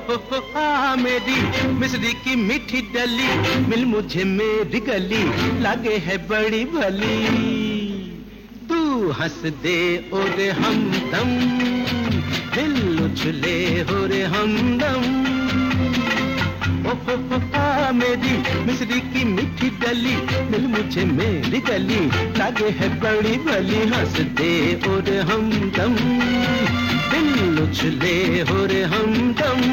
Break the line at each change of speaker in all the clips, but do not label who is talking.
आ मेरी मिस्री की मीठी डली, मिल मुझे मेरी गली, लागे है बड़ी भली। तू हंस दे और हमदम, दिल उछले हो रे हमदम। आ मेरी मिस्री की मीठी डली, मिल मुझे मेरी गली, लागे है बड़ी भली। हंस दे और हमदम, दिल उछले हो रे हमदम।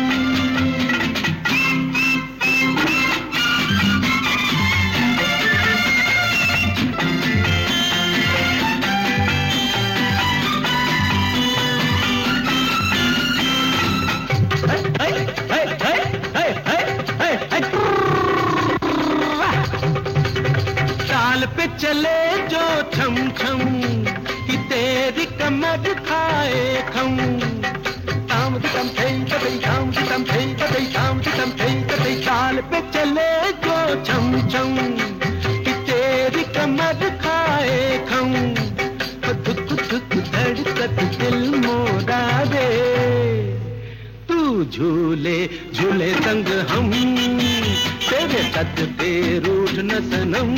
चाल पे चले जो छम छम, कि तेरी कमर खाए खम। ताम तम थे कतई, ताम तम थे कतई, ताम तम थे कतई। चाल पे चले जो छम छम, कि तेरी कमर खाए खम। धुक धुक धड़कत दिल मोरा रे, तू झूले झूले संग हम, तेरे कद पे रूठ न सनम।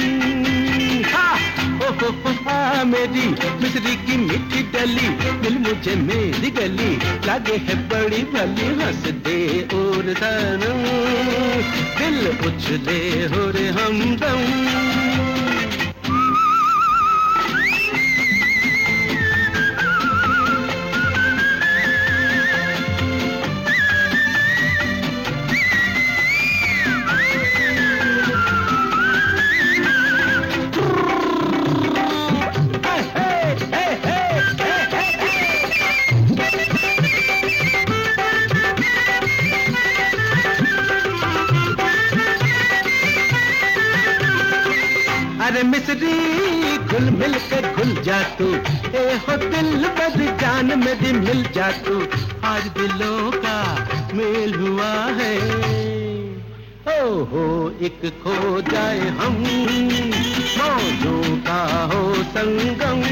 आ मेरी मिस्री की मीठी डली, दिल मुझे मेरी गली, लागे है बड़ी भली। हंस दे और सनम, दिल उछले हो रे हमदम। अरे मिस्री घुल मिल के घुल जा तू, ए हो दिल बद जान मेरी मिल जा तू। आज दिलों का मेल हुआ है, ओ हो एक खो जाए हम, मौजों का हो संगम।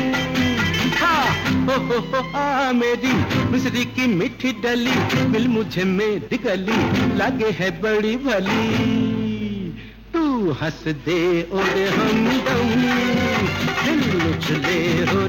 हो आ मेरी मिस्री की मीठी डली, मिल मुझे मेरी गली, लागे है बड़ी भली। तू हंस दे और हमदम, दिल उछले हो